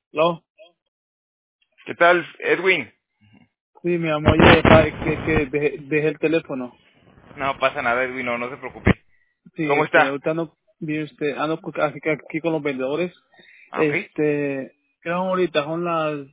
¿Lo? ¿Qué tal, Edwin? Sí, mi amor, oye, que dejé el teléfono. No pasa nada, Edwin, no se preocupe. Sí, ¿Cómo está? ahorita ando, ando aquí con los vendedores. Ah, ok. Creo ahorita son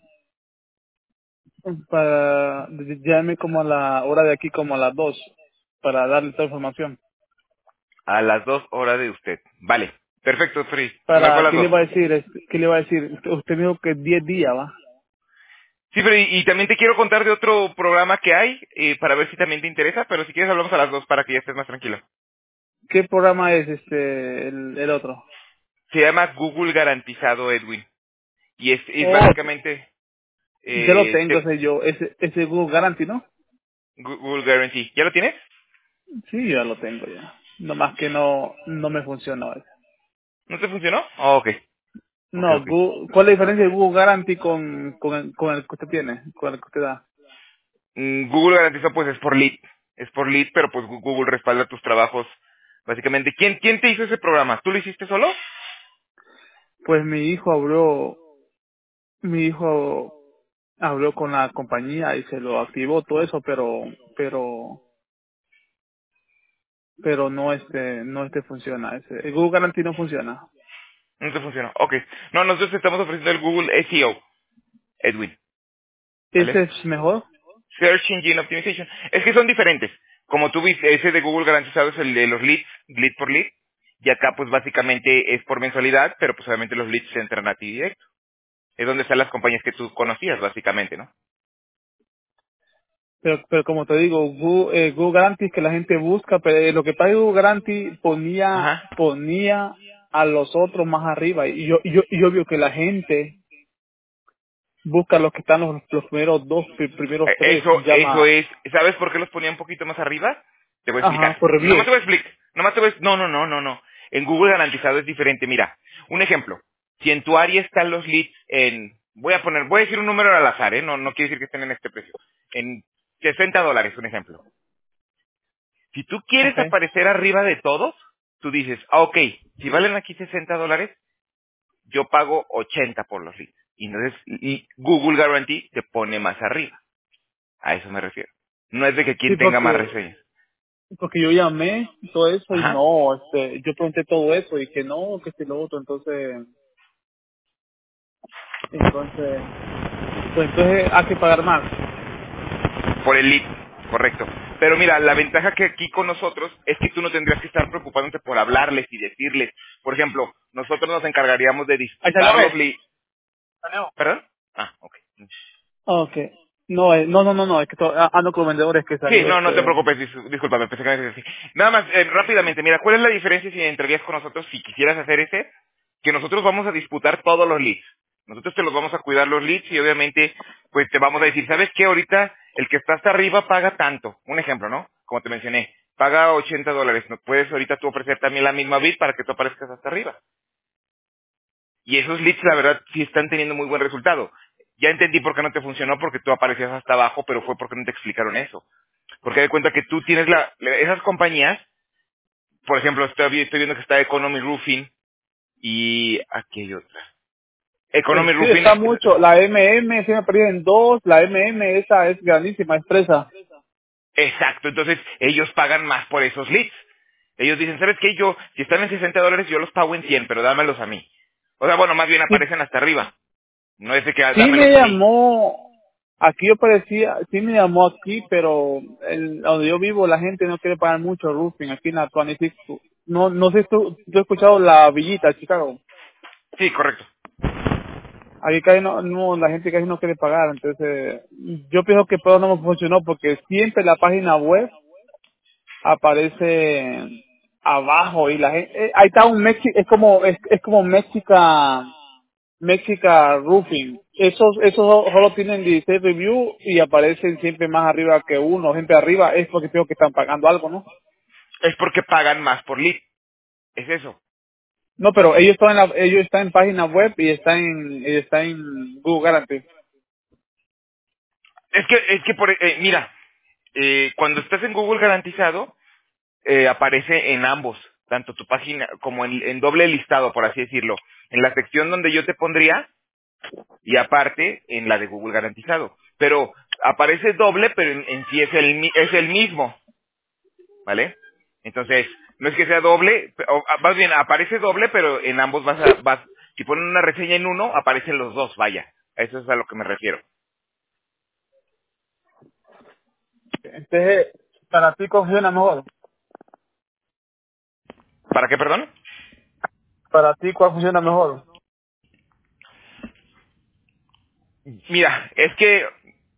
llame como a la hora de aquí, como a las 2 para darle toda la información. A las 2 horas de usted. Vale. Perfecto, Free. Le marco a Para, las ¿qué le 2. iba a decir? ¿Qué le iba a decir? Usted me dijo que 10 días, ¿va? Sí, pero y también te quiero contar de otro programa que hay para ver si también te interesa, pero si quieres hablamos a las 2 para que ya estés más tranquilo. ¿Qué programa es el otro? Se llama Google Garantizado, Edwin. Y es Oh, básicamente ya lo tengo, te- sé yo, ese Google Guarantee, ¿no? Google Guarantee. ¿Ya lo tienes? Sí, ya lo tengo ya. Nomás que no me funciona. ¿No te funcionó? Oh, ok. Ok, No, ok. ¿cuál es la diferencia de Google Guarantee con el que usted tiene? Con el que usted da. Google Garantizado pues es por lead. Es por lead, pero pues Google respalda tus trabajos. Básicamente, ¿quién te hizo ese programa? ¿Tú lo hiciste solo? Pues mi hijo habló con la compañía y se lo activó todo eso, pero no funciona. El Google Guarantee no funciona. No te funcionó. Ok. No, nosotros te estamos ofreciendo el Google SEO, Edwin. ¿Vale? ¿Ese es mejor? Search Engine Optimization. Es que son diferentes. Como tú viste, ese de Google garantizado es el de los leads, lead por lead. Y acá pues básicamente es por mensualidad, pero pues obviamente los leads se entran a ti directo. Es donde están las compañías que tú conocías, básicamente, ¿no? Pero como te digo, Google Guarantee es que la gente busca, pero lo que pasa es que Google Guarantee Ajá. ponía a los otros más arriba y yo veo que la gente busca los que están los primeros dos, primeros tres, Eso llama, es, ¿sabes por qué los ponía un poquito más arriba? Te voy a ajá, explicar. por Nomás review. te voy a explicar. Nomás te voy a, no. En Google garantizado es diferente. Mira, un ejemplo. Si en tu área están los leads voy a decir un número al azar, ¿eh? No quiere decir que estén en este precio. En $60, un ejemplo. Si tú quieres Okay. aparecer arriba de todos, tú dices, ok, si valen aquí $60, yo pago 80 por los leads. Y entonces, y Google Guarantee te pone más arriba. A eso me refiero. No es de que Sí, quien tenga más reseñas. porque yo llamé y todo eso y Ajá. no, yo pregunté todo eso y que no, que si lo otro, entonces, pues entonces hay que pagar más. Por el lead, correcto. Pero mira, la ventaja que aquí con nosotros es que tú no tendrías que estar preocupándote por hablarles y decirles. Por ejemplo, nosotros nos encargaríamos de Ahí salió, disputar los ¿ves? leads. Salió. ¿Perdón? Ah, ok. Okay. No, no, es que ando con vendedores que Sí, salió no te preocupes, discúlpame, pensé que me ibas a decir. Nada más, rápidamente, mira, ¿cuál es la diferencia si entrarías con nosotros si quisieras hacer ese? Que nosotros vamos a disputar todos los leads. Nosotros te los vamos a cuidar los leads y obviamente, pues te vamos a decir, ¿sabes qué? Ahorita el que está hasta arriba paga tanto. Un ejemplo, ¿no? Como te mencioné, paga $80. ¿No puedes ahorita tú ofrecer también la misma bid para que tú aparezcas hasta arriba? Y esos leads, la verdad, sí están teniendo muy buen resultado. Ya entendí por qué no te funcionó, porque tú aparecías hasta abajo, pero fue porque no te explicaron eso. Porque de cuenta que tú tienes esas compañías, por ejemplo, estoy viendo que está Economy Roofing y aquí hay otra. Economy Sí, Roofing, está mucho. La MM se me perdí en dos. La MM esa es grandísima, es presa. exacto, entonces ellos pagan más por esos leads. Ellos dicen, ¿sabes qué? Si están en $60, yo los pago en 100, pero dámelos a mí. O sea, bueno, más bien Sí, aparecen hasta arriba. No es de que sí me dámelos a mí. llamó, aquí yo parecía, sí me llamó aquí, pero donde yo vivo la gente no quiere pagar mucho roofing, aquí en la 26. No sé si tú has escuchado la villita, Chicago. Sí, correcto. Aquí casi la gente casi no quiere pagar, entonces yo pienso que todo no me funcionó porque siempre la página web aparece abajo y la gente, ahí está un es como Mexica Roofing. Esos solo tienen 16 reviews y aparecen siempre más arriba que uno, gente arriba, es porque creo que están pagando algo, ¿no? Es porque pagan más por lead. Es eso. No, pero ellos están en página web y están en Google Guarantee. Mira, cuando estás en Google garantizado, aparece en ambos, tanto tu página como en doble listado, por así decirlo. En la sección donde yo te pondría, Y aparte, en la de Google garantizado. Pero aparece doble, pero en sí es el mismo, ¿vale? Entonces, no es que sea doble, más bien aparece doble, pero en ambos si ponen una reseña en uno, aparecen los dos, vaya. A eso es a lo que me refiero. Entonces, para ti, ¿cuál funciona mejor? ¿Para qué, perdón? Para ti, ¿cuál funciona mejor? Mira, es que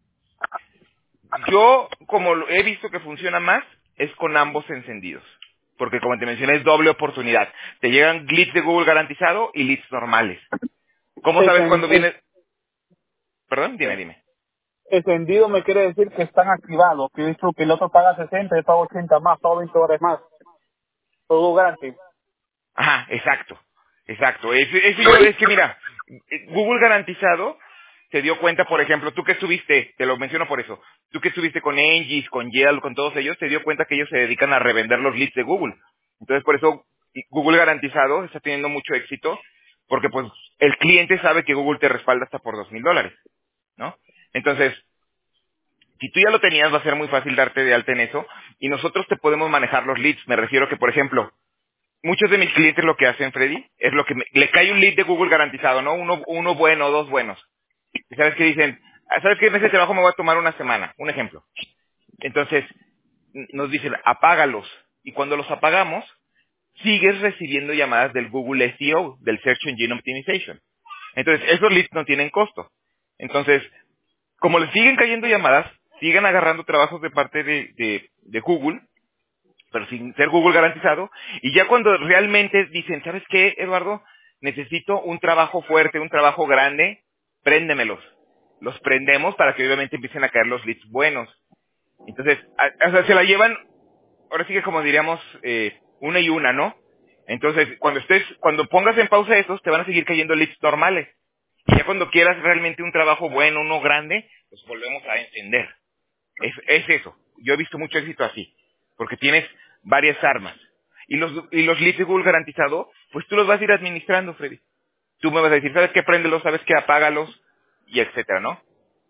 yo, como he visto que funciona más, es con ambos encendidos. Porque como te mencioné, es doble oportunidad. Te llegan leads de Google garantizado y leads normales. ¿Cómo sabes cuando viene? Perdón, dime. Encendido me quiere decir que están activados, que dicho que el otro paga 60, yo pago 80 más, pago 20 dólares más. Todo garantía. Ajá, exacto. Es que mira, Google garantizado se dio cuenta, por ejemplo, tú que estuviste, te lo menciono por eso, tú que estuviste con Engis, con Yelp, con todos ellos, te dio cuenta que ellos se dedican a revender los leads de Google. Entonces, por eso Google garantizado está teniendo mucho éxito, porque pues el cliente sabe que Google te respalda hasta por $2,000, ¿no? Entonces, si tú ya lo tenías, va a ser muy fácil darte de alta en eso, y nosotros te podemos manejar los leads. Me refiero que, por ejemplo, muchos de mis clientes lo que hacen, Freddy, es lo que le cae un lead de Google garantizado, ¿no? Uno bueno, dos buenos. Y sabes que dicen, ¿sabes qué? En ese trabajo me voy a tomar una semana. Un ejemplo. Entonces, nos dicen, apágalos. Y cuando los apagamos, sigues recibiendo llamadas del Google SEO, del Search Engine Optimization. Entonces, esos leads no tienen costo. Entonces, como les siguen cayendo llamadas, siguen agarrando trabajos de parte de Google, pero sin ser Google garantizado, y ya cuando realmente dicen, ¿sabes qué, Eduardo? Necesito un trabajo fuerte, un trabajo grande, préndemelos. Los prendemos para que obviamente empiecen a caer los leads buenos. Entonces, o sea, se la llevan, ahora sí que como diríamos, una y una, ¿no? Entonces, cuando pongas en pausa esos, te van a seguir cayendo leads normales. Y ya cuando quieras realmente un trabajo bueno, uno grande, pues volvemos a encender. Es eso. Yo he visto mucho éxito así. Porque tienes varias armas. Y los leads de Google garantizado, pues tú los vas a ir administrando, Freddy. Tú me vas a decir, ¿sabes qué? Préndelos, ¿sabes qué? Apágalos, y etcétera, ¿no?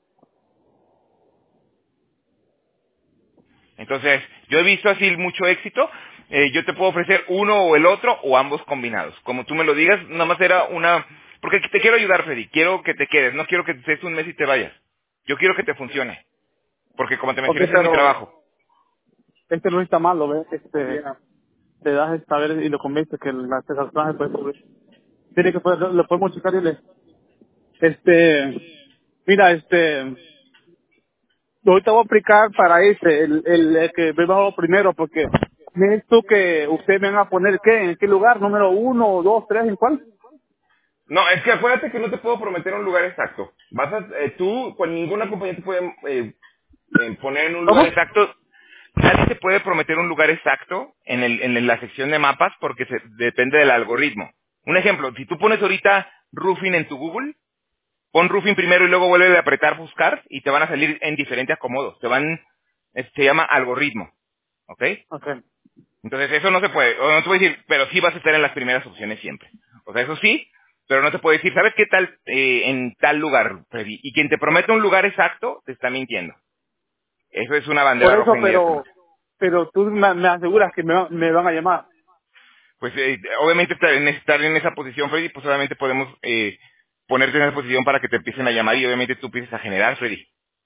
Entonces, yo he visto así mucho éxito. Yo te puedo ofrecer uno o el otro, o ambos combinados. Como tú me lo digas, nada más era una... Porque te quiero ayudar, Freddy. Quiero que te quedes. No quiero que estés un mes y te vayas. Yo quiero que te funcione. Porque como te Ok, mencioné, ese es mi pero trabajo. este no está malo, ¿ves? Te das a saber y lo convence que la persona se puede cubrir. Tiene que poder, lo podemos checar y mira, ahorita voy a aplicar para el que me bajó primero, porque necesito que ustedes me van a poner, ¿qué? ¿En qué lugar? ¿Número 1, 2, 3? ¿En cuál? No, es que acuérdate que no te puedo prometer un lugar exacto. Tú, con ninguna compañía te puede poner en un lugar ¿Cómo? exacto. Nadie te puede prometer un lugar exacto en la sección de mapas porque depende del algoritmo. Un ejemplo, si tú pones ahorita roofing en tu Google, pon roofing primero y luego vuelve a apretar buscar y te van a salir en diferentes acomodos. Se llama algoritmo. ¿Ok? Ok. Entonces eso no se puede, o no te voy a decir, pero sí vas a estar en las primeras opciones siempre. O sea, eso sí, pero no te puedo decir, ¿sabes qué tal en tal lugar, Freddy? Y quien te promete un lugar exacto, te está mintiendo. Eso es una bandera Por eso, roja inmediatamente. pero tú me aseguras que me van a llamar. Pues obviamente estar en esa posición, Freddy, pues obviamente podemos ponerte en esa posición para que te empiecen a llamar y obviamente tú empieces a generar, Freddy.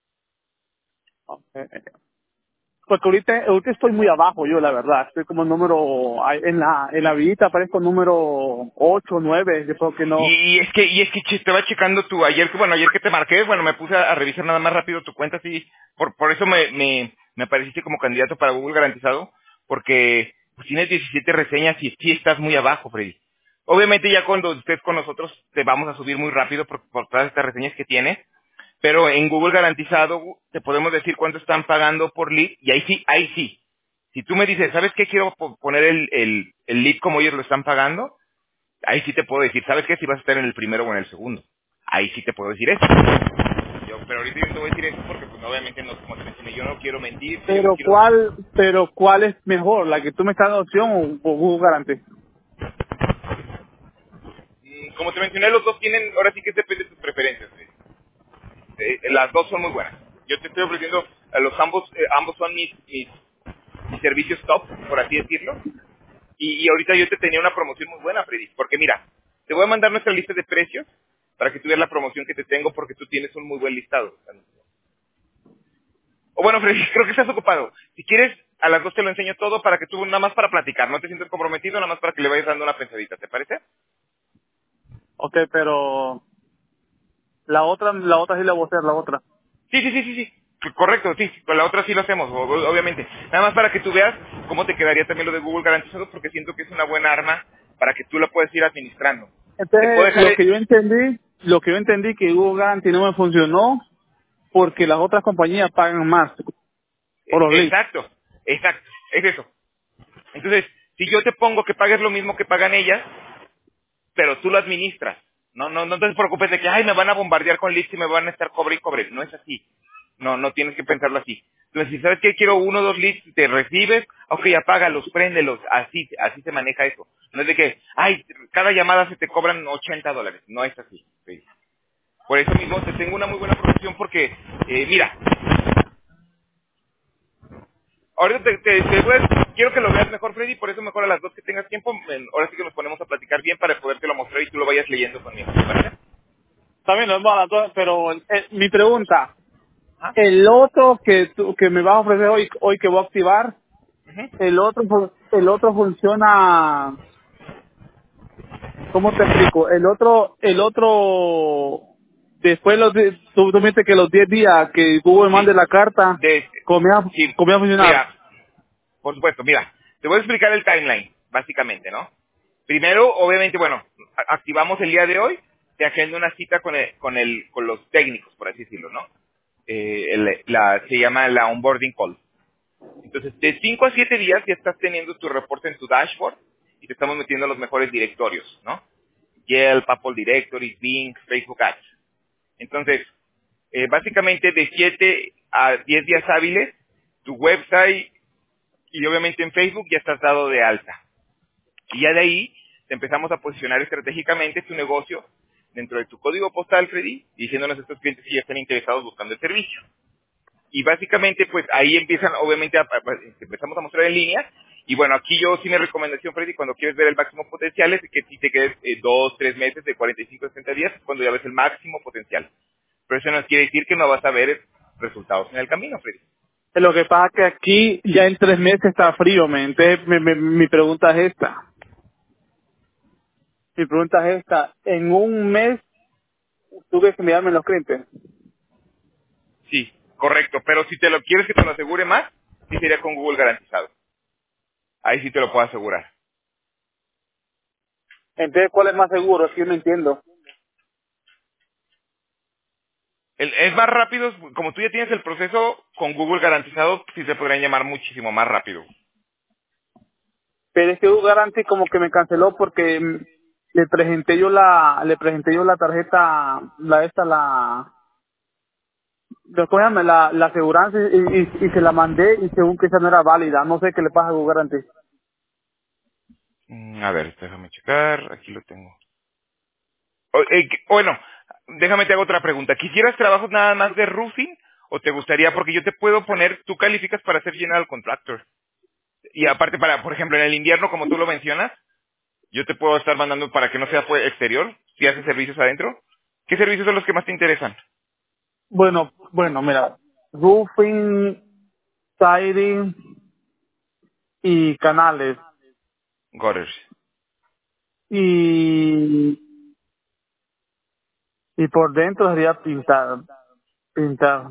Ok. Porque ahorita estoy muy abajo yo, la verdad. Estoy como en la vidita aparezco número 8, 9. Yo creo que no. Y es que estaba checando ayer que te marqué, bueno, me puse a revisar nada más rápido tu cuenta, sí, por eso me apareciste como candidato para Google garantizado, porque pues, tienes 17 reseñas y sí estás muy abajo, Freddy. Obviamente ya cuando estés con nosotros te vamos a subir muy rápido por todas estas reseñas que tienes, pero en Google garantizado te podemos decir cuánto están pagando por lead y ahí sí. Si tú me dices, ¿sabes qué? Quiero poner el lead como ellos lo están pagando, ahí sí te puedo decir, ¿sabes qué? Si vas a estar en el primero o en el segundo. Ahí sí te puedo decir eso. Pero ahorita yo no te voy a decir eso porque pues obviamente no, como te mencioné, yo no quiero mentir, yo no quiero... Pero ¿cuál es mejor? ¿La que tú me estás dando opción o Google Garante? Como te mencioné, los dos tienen, ahora sí que depende de tus preferencias. Las dos son muy buenas. Yo te estoy ofreciendo, a los ambos son mis servicios top, por así decirlo. Y ahorita yo te tenía una promoción muy buena, Freddy. Porque mira, te voy a mandar nuestra lista de precios para que tú veas la promoción que te tengo porque tú tienes un muy buen listado. O bueno, Freddy, creo que estás ocupado. Si quieres, a las dos te lo enseño todo para que tú nada más para platicar. No te sientes comprometido, nada más para que le vayas dando una pensadita. ¿Te parece? Ok, pero la otra sí la voy a hacer, la otra. Sí. Correcto, sí. Con la otra sí lo hacemos, obviamente. Nada más para que tú veas cómo te quedaría también lo de Google garantizado porque siento que es una buena arma para que tú la puedas ir administrando. Te puedo Entonces, dejar... lo que yo entendí que Google Guarantee no me funcionó porque las otras compañías pagan más por los leads. Exacto, es eso. Entonces, si yo te pongo que pagues lo mismo que pagan ellas, pero tú lo administras. No te preocupes de que, ay, me van a bombardear con leads y me van a estar cobre y cobre. No es así. No tienes que pensarlo así. Entonces, si sabes que quiero 1 o 2 leads, te recibes, ok, apágalos, préndelos. Así se maneja eso. No es de que, ay, cada llamada se te cobran $80. No es así. ¿Sí? Por eso mismo te tengo una muy buena promoción porque, mira, ahorita quiero que lo veas mejor, Freddy, por eso mejor a las dos que tengas tiempo, ahora sí que nos ponemos a platicar bien para podértelo mostrar y tú lo vayas leyendo conmigo. ¿Te parece? También no es barato, pero mi pregunta, Ajá. el otro que me vas a ofrecer hoy que voy a activar, Ujú. el otro funciona, ¿cómo te explico? El otro, después tú me dices que los 10 días que Google Sí. mande la carta, De, sí. comienza a funcionar. Mira, por supuesto, mira, te voy a explicar el timeline, básicamente, ¿no? Primero, obviamente, bueno, activamos el día de hoy, te agendo una cita con los técnicos, por así decirlo, ¿no? Se llama la onboarding call. Entonces, de 5 a 7 días ya estás teniendo tu reporte en tu dashboard y te estamos metiendo a los mejores directorios, ¿no? Yelp, Apple Directories, Bing, Facebook Ads. Entonces, básicamente de 7 a 10 días hábiles, tu website y obviamente en Facebook ya estás dado de alta. Y ya de ahí te empezamos a posicionar estratégicamente tu negocio dentro de tu código postal, Freddy, diciéndonos a estos clientes que ya están interesados buscando el servicio. Y básicamente, pues ahí empiezan, obviamente, empezamos a mostrar en línea. Y bueno, aquí yo sí mi recomendación, Freddy, cuando quieres ver el máximo potencial es que sí te quedes 2, 3 meses, de 45 a 60 días, cuando ya ves el máximo potencial. Pero eso no quiere decir que no vas a ver resultados en el camino, Freddy. Lo que pasa es que aquí ya en 3 meses está frío, men. Entonces mi pregunta es esta. Mi pregunta es esta. En un mes tuve que enviarme los clientes. Sí, correcto. Pero si te lo quieres que te lo asegure más, sí sería con Google garantizado. Ahí sí te lo puedo asegurar. Entonces, ¿cuál es más seguro? Es que yo no entiendo. Es más rápido, como tú ya tienes el proceso con Google garantizado, sí se podrían llamar muchísimo más rápido. Pero es que Google Guarantee como que me canceló porque le presenté yo la tarjeta, ¿cómo se llama? La aseguranza y se la mandé y según que esa no era válida. No sé qué le pasa a Google Guarantee. A ver, déjame checar, aquí lo tengo. Bueno, déjame te hago otra pregunta. ¿Quisieras trabajos nada más de roofing o te gustaría, porque yo te puedo poner, tú calificas para ser general contractor? Y aparte para, por ejemplo, en el invierno, como tú lo mencionas, yo te puedo estar mandando para que no sea exterior, si haces servicios adentro. ¿Qué servicios son los que más te interesan? Bueno, mira, roofing, siding y canales. Gutters. Y, y por dentro sería pintar.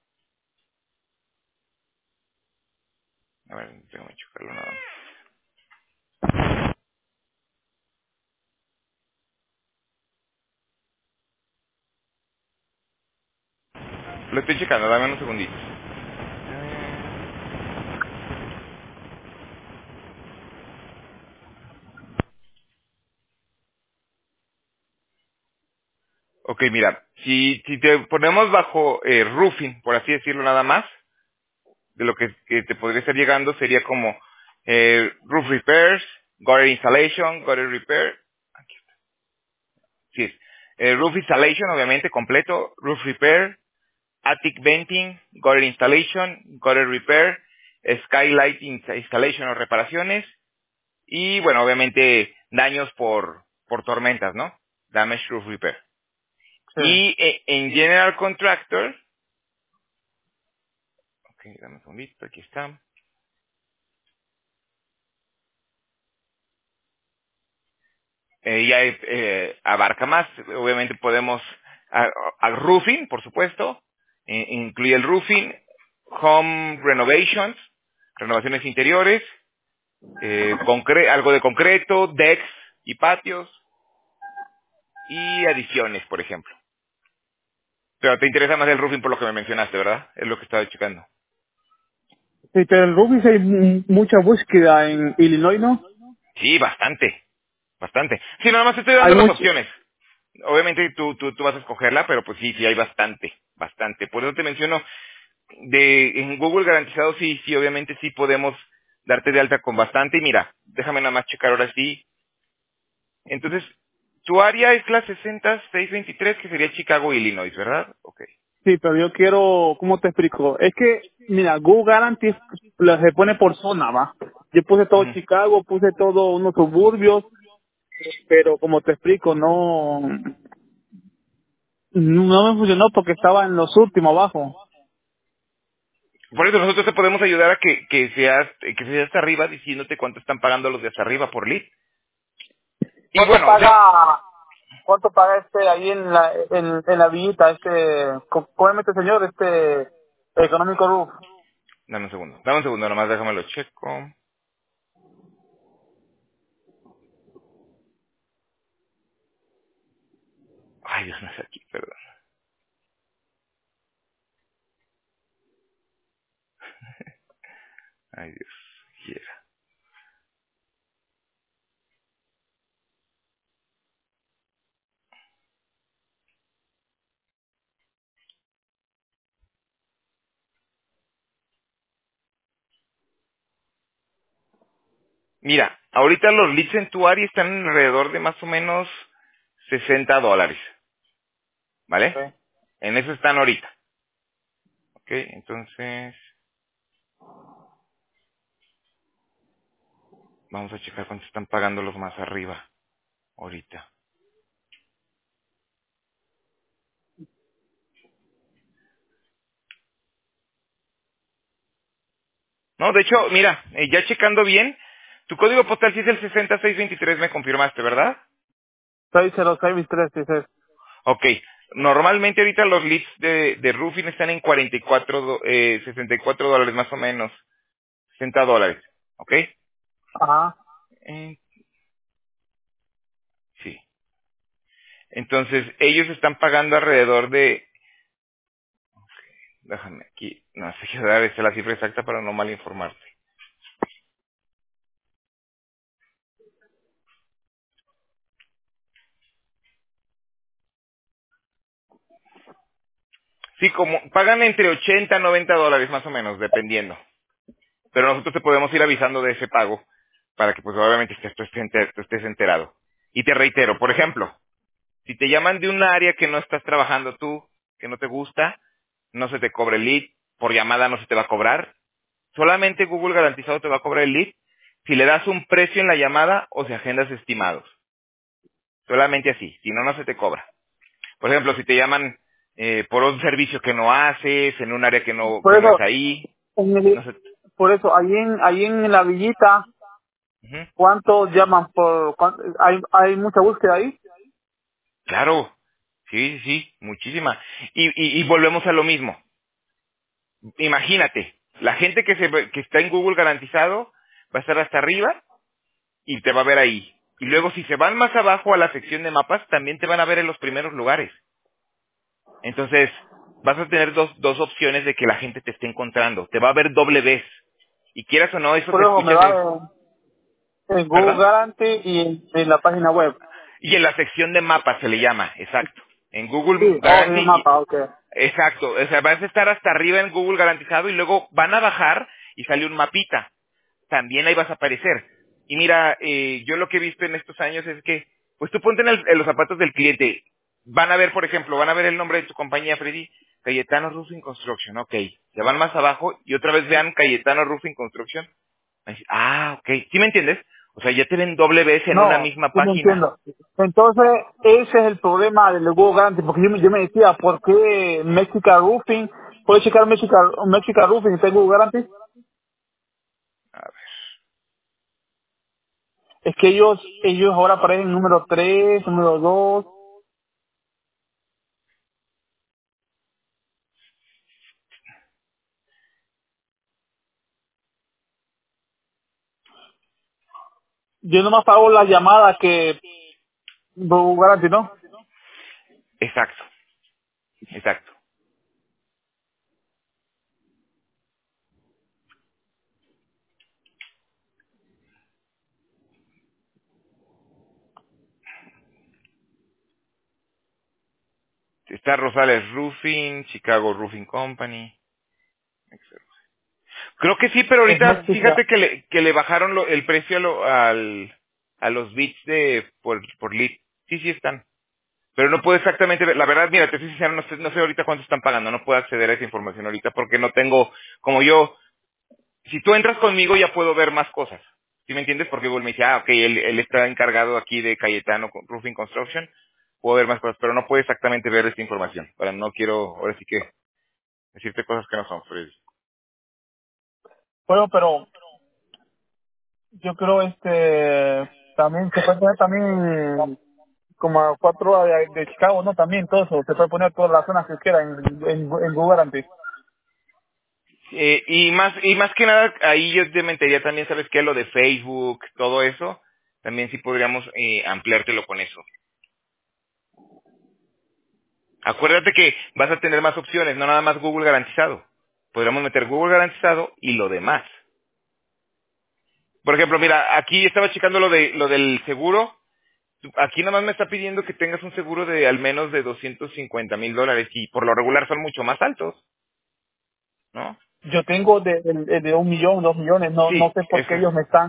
A ver, déjame checarlo nada más. Lo estoy checando, dame unos segunditos. Ok, mira, si te ponemos bajo roofing, por así decirlo nada más, de lo que te podría estar llegando sería como roof repairs, gutter installation, gutter repair. Aquí está. Sí es. Roof installation, obviamente, completo. Roof repair. Attic venting. Gutter installation. Gutter repair. Skylight installation o reparaciones. Y, bueno, obviamente, daños por tormentas, ¿no? Damage roof repair. Sí. Y en general contractor. Ok, dame un segundito, aquí está. Ya abarca más. Obviamente podemos al roofing, por supuesto. Incluye el roofing, home renovations, renovaciones interiores, algo de concreto, decks y patios y adiciones, por ejemplo. Pero te interesa más el roofing por lo que me mencionaste, ¿verdad? Es lo que estaba checando. Sí, pero en Ruby sí hay mucha búsqueda en Illinois, ¿no? Sí, bastante, bastante. Sí, nada más te estoy Hay dando las mucho. opciones. Obviamente tú vas a escogerla, pero pues sí, sí hay bastante, bastante. Por eso te menciono, en Google garantizado sí, obviamente sí podemos darte de alta con bastante. Y mira, déjame nada más checar ahora sí. Entonces, tu área es la 60623, que sería Chicago, Illinois, ¿verdad? Ok. Sí, pero yo quiero, ¿cómo te explico? Es que, mira, Google Guarantee se pone por zona, ¿va? Yo puse todo Ujú. Chicago, puse todo unos suburbios, pero como te explico, no me funcionó porque estaba en los últimos abajo. Por eso nosotros te podemos ayudar a que seas hasta arriba diciéndote cuánto están pagando los de hasta arriba por lead. Y ¿Cuánto bueno, paga, cuánto paga ahí en la villita, cómo se mete señor, económico roof? dame un segundo, nomás déjame lo checo. Ay, Dios, no es aquí, perdón. Ay, Dios, quiera. Mira, ahorita los leads en tu área están alrededor de más o menos $60, ¿vale? Okay. En eso están ahorita. Ok, entonces vamos a checar cuánto están pagando los más arriba ahorita. No, de hecho, mira, ya checando bien, tu código postal sí es el 60623, me confirmaste, ¿verdad? 606 dices. Ok, normalmente ahorita los leads de roofing están en 64 dólares más o menos, $60, ¿ok? Ajá. Eh, sí. Entonces, ellos están pagando alrededor de, déjame aquí, no sé qué dar esta la cifra exacta para no mal informarte. Sí, como pagan entre 80 a 90 dólares más o menos, dependiendo. Pero nosotros te podemos ir avisando de ese pago para que pues obviamente tú estés enterado. Y te reitero, por ejemplo, si te llaman de un área que no estás trabajando tú, que no te gusta, no se te cobre el lead, por llamada no se te va a cobrar, solamente Google garantizado te va a cobrar el lead si le das un precio en la llamada o si agendas estimados. Solamente así, si no, no se te cobra. Por ejemplo, si te llaman por un servicio que no haces, en un área Por que no es eso, ahí, en no se... por eso, ahí en la villita, Ujú. ¿cuántos llaman hay mucha búsqueda ahí? Claro, sí, sí, sí, muchísima. Y volvemos a lo mismo. Imagínate, la gente que está en Google garantizado va a estar hasta arriba y te va a ver ahí. Y luego si se van más abajo a la sección de mapas, también te van a ver en los primeros lugares. Entonces, vas a tener dos opciones de que la gente te esté encontrando. Te va a ver doble vez. Y quieras o no, eso Por se eso me escucha va en Google ¿verdad? Guarantee y en la página web. Y en la sección de mapas se le llama, exacto. En Sí, Google oh, en el Guarantee, mapa, ok. exacto. O sea, vas a estar hasta arriba en Google garantizado y luego van a bajar y sale un mapita. También ahí vas a aparecer. Y mira, yo lo que he visto en estos años es que Pues tú ponte en los zapatos del cliente. Van a ver, por ejemplo, van a ver el nombre de tu compañía, Freddy, Cayetano Roofing Construction, ok. Se van más abajo y otra vez vean Cayetano Roofing Construction. Van a decir, ah, ok. ¿Sí me entiendes? O sea, ya te ven doble vez en una No, misma sí me página. entiendo. Entonces, ese es el problema del Google Guarantee, porque yo me decía, ¿por qué Mexica Roofing? ¿Puedes checar Mexica Roofing y tengo Google Guarantee? A ver. Es que ellos ahora aparecen número 3 número 2. Yo nomás pago la llamada que Google Guarantee, ¿no? Exacto, exacto. Está Rosales Roofing, Chicago Roofing Company. Creo que sí, pero Es ahorita Mexica. fíjate que le bajaron el precio a los bits por lead. Sí, sí están. Pero no puedo exactamente ver. La verdad, mira, te soy sincero, no sé ahorita cuánto están pagando. No puedo acceder a esa información ahorita porque no tengo, como yo, si tú entras conmigo ya puedo ver más cosas. ¿Sí me entiendes? Porque Google me dice, ah, ok, él está encargado aquí de Cayetano Roofing Construction. Puedo ver más cosas, pero no puedo exactamente ver esta información. Para no quiero, ahora sí que, decirte cosas que no son, Freddy. Bueno, pero yo creo también se puede poner también como a 4 horas de Chicago, ¿no? También todo eso, se puede poner todas las zonas que quiera en Google Guarantee. Y más que nada, ahí yo te metería también, ¿sabes qué? Lo de Facebook, todo eso. También sí podríamos ampliártelo con eso. Acuérdate que vas a tener más opciones, no nada más Google garantizado. Podríamos meter Google garantizado y lo demás. Por ejemplo, mira, aquí estaba checando lo del seguro. Aquí nada más me está pidiendo que tengas un seguro de al menos de $250,000 y por lo regular son mucho más altos, ¿no? Yo tengo de 1 millón, 2 millones, no Sí, sé por eso qué es. ellos me están...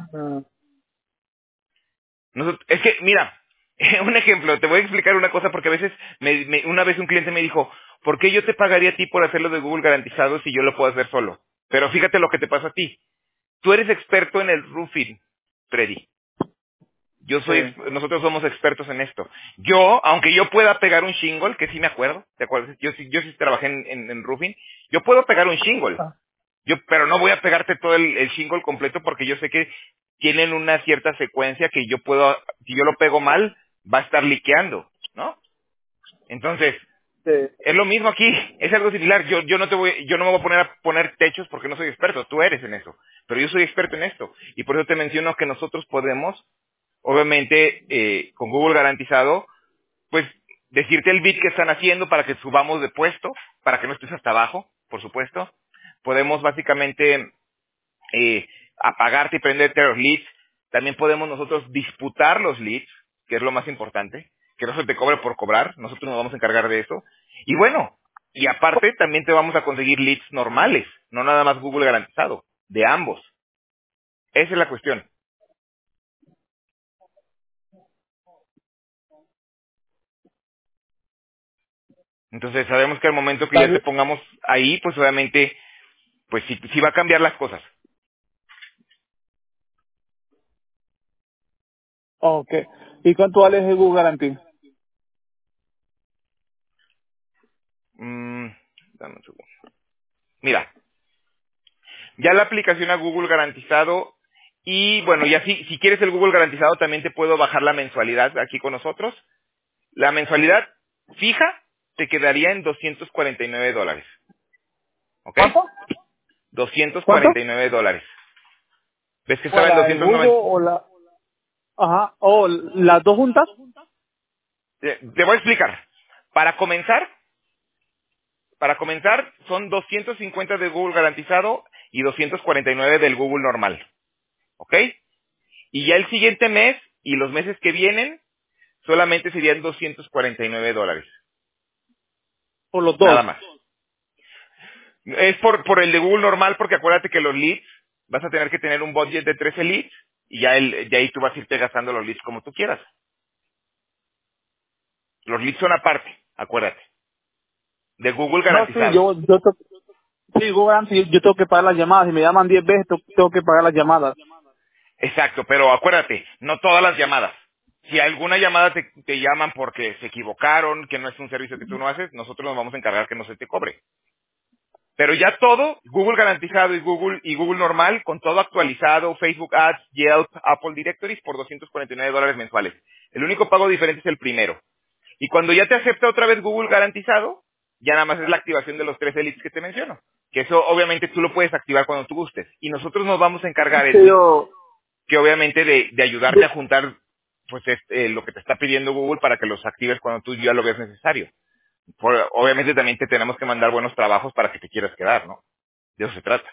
Es que, mira, un ejemplo, te voy a explicar una cosa porque a veces, una vez un cliente me dijo, ¿por qué yo te pagaría a ti por hacerlo de Google garantizado si yo lo puedo hacer solo? Pero fíjate lo que te pasa a ti. Tú eres experto en el roofing, Freddy. Sí. Nosotros somos expertos en esto. Yo, aunque yo pueda pegar un shingle, que sí me acuerdo, ¿te acuerdas? Yo sí trabajé en roofing, yo puedo pegar un shingle. Ah, Pero no voy a pegarte todo el shingle completo porque yo sé que tienen una cierta secuencia que si yo lo pego mal, va a estar liqueando, ¿no? Entonces, sí. es lo mismo aquí, es algo similar. Yo no me voy a poner techos porque no soy experto, tú eres en eso, pero yo soy experto en esto. Y por eso te menciono que nosotros podemos, obviamente, con Google garantizado, pues decirte el bid que están haciendo para que subamos de puesto, para que no estés hasta abajo, por supuesto. Podemos básicamente apagarte y prenderte los leads. También podemos nosotros disputar los leads, que es lo más importante, que no se te cobre por cobrar, nosotros nos vamos a encargar de eso. Y bueno, y aparte también te vamos a conseguir leads normales, no nada más Google garantizado, de ambos. Esa es la cuestión. Entonces sabemos que al momento que Está ya te bien. pongamos ahí, pues obviamente, pues sí va a cambiar las cosas. Ok. ¿Y cuánto vale el Google Guarantee? Mm, dame un segundo. Mira, ya la aplicación a Google garantizado y bueno, ya si quieres el Google garantizado también te puedo bajar la mensualidad aquí con nosotros. La mensualidad fija te quedaría en $249, ¿ok? ¿Cuánto? ¿Cuánto? $249. ¿Ves que estaba ¿Cuál, en la del Google 290? o la...? Ajá. ¿O las dos juntas? Te voy a explicar. Para comenzar, son 250 de Google garantizado y 249 del Google normal, ¿ok? Y ya el siguiente mes y los meses que vienen solamente serían $249. Por los dos. Nada más. Es por el de Google normal, porque acuérdate que los leads, vas a tener que tener un budget de 13 leads, y ya ahí tú vas a irte gastando los leads como tú quieras. Los leads son aparte, acuérdate. De Google No, sí, garantizados. sí, Google, yo tengo que pagar las llamadas. Si me llaman 10 veces, tengo que pagar las llamadas. Exacto, pero acuérdate, no todas las llamadas. Si alguna llamada te llaman porque se equivocaron, que no es un servicio que tú no haces, nosotros nos vamos a encargar que no se te cobre. Pero ya todo, Google garantizado y Google normal, con todo actualizado, Facebook Ads, Yelp, Apple Directories por $249 mensuales. El único pago diferente es el primero. Y cuando ya te acepta otra vez Google garantizado, ya nada más es la activación de los 3 leads que te menciono. Que eso obviamente tú lo puedes activar cuando tú gustes. Y nosotros nos vamos a encargar, Que Edwin, yo, que obviamente de ayudarte a de- juntar pues lo que te está pidiendo Google para que los actives cuando tú ya lo veas necesario. Obviamente también te tenemos que mandar buenos trabajos para que te quieras quedar, ¿no? De eso se trata.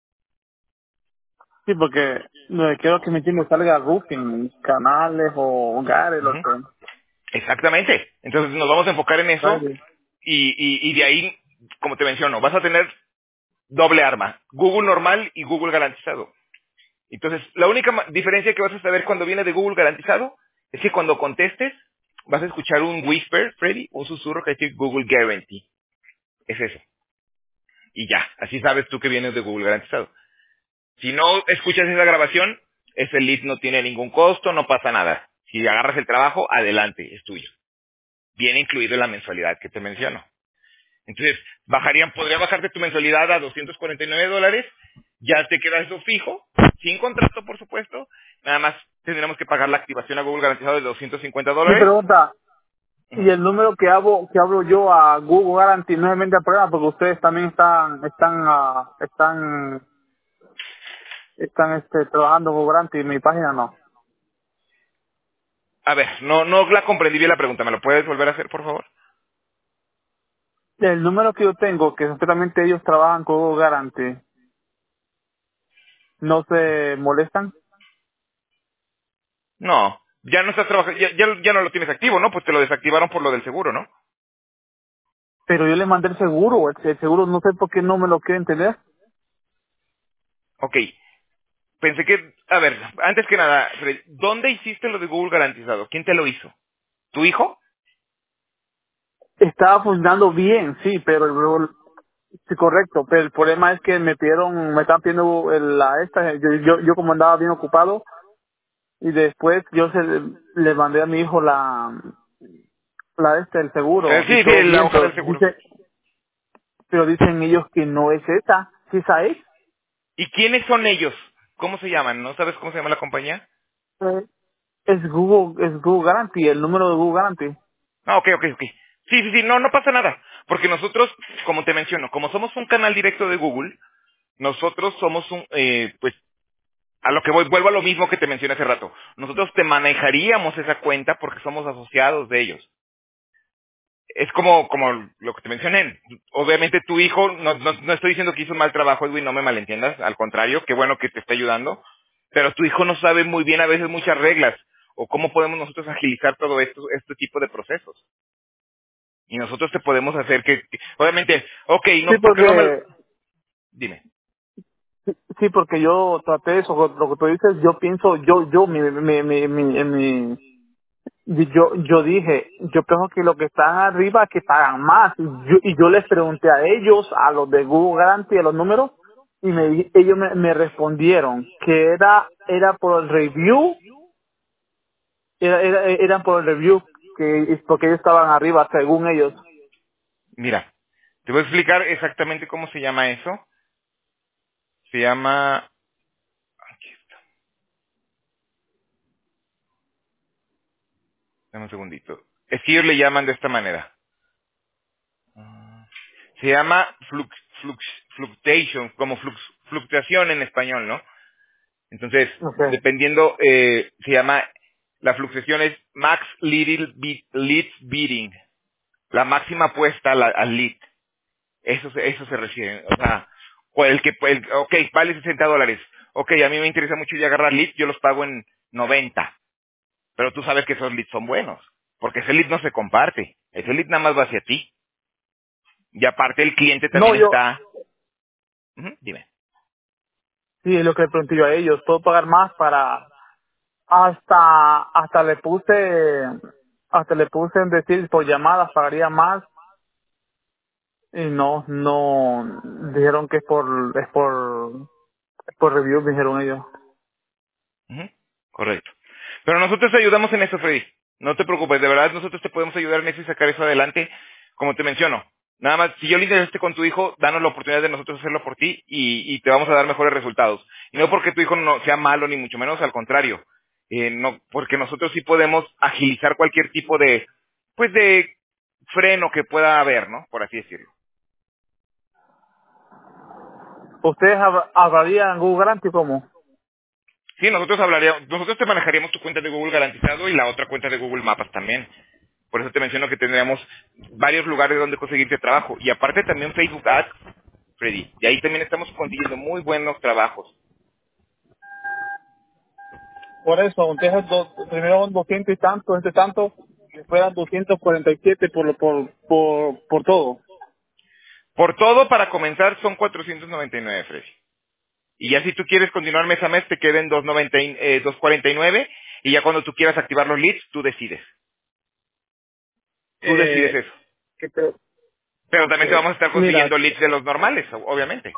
sí, porque quiero que mi tienda salga roofing, canales o hogares, lo Ujú. que. Exactamente. Entonces nos vamos a enfocar en eso ¿Sabes? y de ahí, como te menciono, vas a tener doble arma, Google normal y Google garantizado. Entonces, la única diferencia que vas a saber cuando viene de Google garantizado es que cuando contestes vas a escuchar un whisper, Freddy, un susurro que dice Google Guarantee. Es eso. Y ya, así sabes tú que vienes de Google garantizado. Si no escuchas esa grabación, ese lead no tiene ningún costo, no pasa nada. Si agarras el trabajo, adelante, es tuyo. Viene incluido en la mensualidad que te menciono. Entonces, podría bajarte tu mensualidad a $249, ya te queda eso fijo, sin contrato, por supuesto, nada más tendríamos que pagar la activación a Google garantizado de Mi $250. pregunta, y Ujú. el número que hablo yo a Google Guarantee no es mente al programa, porque ustedes también están trabajando con Google Guarantee y mi página no. A ver, no la comprendí bien la pregunta, ¿me lo puedes volver a hacer, por favor? El número que yo tengo, que supuestamente ellos trabajan con Google Guarantee, ¿no se molestan? No, ya no estás trabajando, ya no lo tienes activo, ¿no? Pues te lo desactivaron por lo del seguro, ¿no? Pero yo le mandé el seguro no sé por qué no me lo quieren tener. Ok, pensé que, a ver, antes que nada, Fred, ¿dónde hiciste lo de Google garantizado? ¿Quién te lo hizo? ¿Tu hijo? Estaba funcionando bien, sí, pero sí, correcto, pero el problema es que me estaban pidiendo yo como andaba bien ocupado y después le mandé a mi hijo el seguro y Sí, todo la bien, hoja del seguro. pero dicen ellos que no es esa, ¿sí sabes? ¿Y quiénes son ellos? ¿Cómo se llaman? ¿No sabes cómo se llama la compañía? Eh, es Google Guarantee, el número de Google Guarantee. Ah, ok. Sí, no pasa nada. Porque nosotros, como te menciono, como somos un canal directo de Google, nosotros somos pues, a lo que vuelvo a lo mismo que te mencioné hace rato. Nosotros te manejaríamos esa cuenta porque somos asociados de ellos. Es como lo que te mencioné. Obviamente tu hijo, no estoy diciendo que hizo un mal trabajo, Edwin, no me malentiendas. Al contrario, qué bueno que te está ayudando. Pero tu hijo no sabe muy bien a veces muchas reglas. O cómo podemos nosotros agilizar todo este tipo de procesos. Y nosotros te podemos hacer obviamente, ok, Sí, no, ¿por qué no me lo...? porque Dime. sí, porque yo traté eso, lo que tú dices, yo pienso, yo dije, yo pienso que los que están arriba que pagan más. Y yo les pregunté a ellos, a los de Google Guarantee, a los números, y ellos me respondieron que era por el review, eran por el review, porque ellos estaban arriba, según ellos. Mira, te voy a explicar exactamente cómo se llama eso. Se llama... Aquí está, dame un segundito. Es que ellos le llaman de esta manera. Se llama fluctuation, como fluctuación en español, ¿no? Entonces, Okay. dependiendo, se llama, la fluctuación es max lead bidding, la máxima apuesta al lead. Eso se refiere. O sea, ok, vale $60. Ok, a mí me interesa mucho ya agarrar leads, yo los pago en 90. Pero tú sabes que esos leads son buenos. Porque ese lead no se comparte. Ese lead nada más va hacia ti. Y aparte el cliente No, también está... Ujú, dime. sí, es lo que le pregunté yo a ellos, puedo pagar más hasta le puse hasta le puse en decir por llamadas pagaría más y no, dijeron que es por review, dijeron ellos. Ujú, correcto. Pero nosotros te ayudamos en eso, Freddy. No te preocupes, de verdad nosotros te podemos ayudar en eso y sacar eso adelante, como te menciono. Nada más, si yo le interesaste con tu hijo, danos la oportunidad de nosotros hacerlo por ti y te vamos a dar mejores resultados. Y no porque tu hijo no sea malo, ni mucho menos, al contrario. No, porque nosotros sí podemos agilizar cualquier tipo de, pues de freno que pueda haber, ¿no? Por así decirlo. ¿Ustedes hablarían Google Grant y cómo? Sí, nosotros te manejaríamos tu cuenta de Google garantizado y la otra cuenta de Google Mapas también. Por eso te menciono que tendríamos varios lugares donde conseguirte trabajo. Y aparte también Facebook Ads, Freddy. Y ahí también estamos consiguiendo muy buenos trabajos. Por eso, entonces primero 200 y tanto, después eran 247 por todo. Por todo, para comenzar, son 499, Freddy. Y ya si tú quieres continuar mes a mes, te queden 249. Y ya cuando tú quieras activar los leads, tú decides. Tú decides Eh, eso. que te- Pero ok. también te vamos a estar Mira, consiguiendo leads de los normales, obviamente.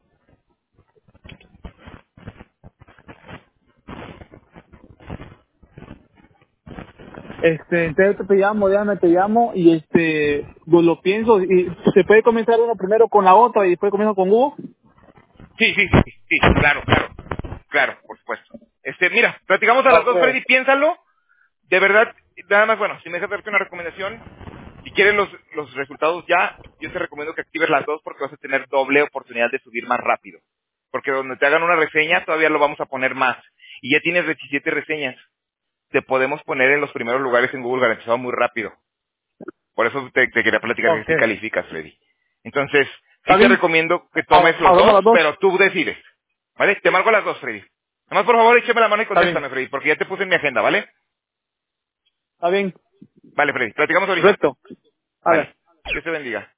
entonces te llamo, déjame, te llamo y lo pienso y se puede comenzar uno primero con la otra y después comienzo con Hugo. Sí, sí, sí, sí, sí, claro, claro, claro, por supuesto. Mira, platicamos a las dos, Ok. Freddy, piénsalo. De verdad, nada más, bueno, si me dejas darte una recomendación, si quieres los resultados ya, yo te recomiendo que actives las dos porque vas a tener doble oportunidad de subir más rápido. Porque donde te hagan una reseña, todavía lo vamos a poner más. Y ya tienes 17 reseñas. Te podemos poner en los primeros lugares en Google garantizado muy rápido. Por eso te quería platicar que Ok. sí calificas, Freddy. Entonces, sí ¿Está te bien? recomiendo que tomes los Hablamos dos, las dos. pero tú decides. ¿Vale? Te marco las dos, Freddy. Nada más, por favor, échame la mano y Está bien. contéstame, Freddy, porque ya te puse en mi agenda, ¿vale? Está bien. Vale, Freddy. Platicamos ahorita. Perfecto. A ver. Vale. Dios te bendiga.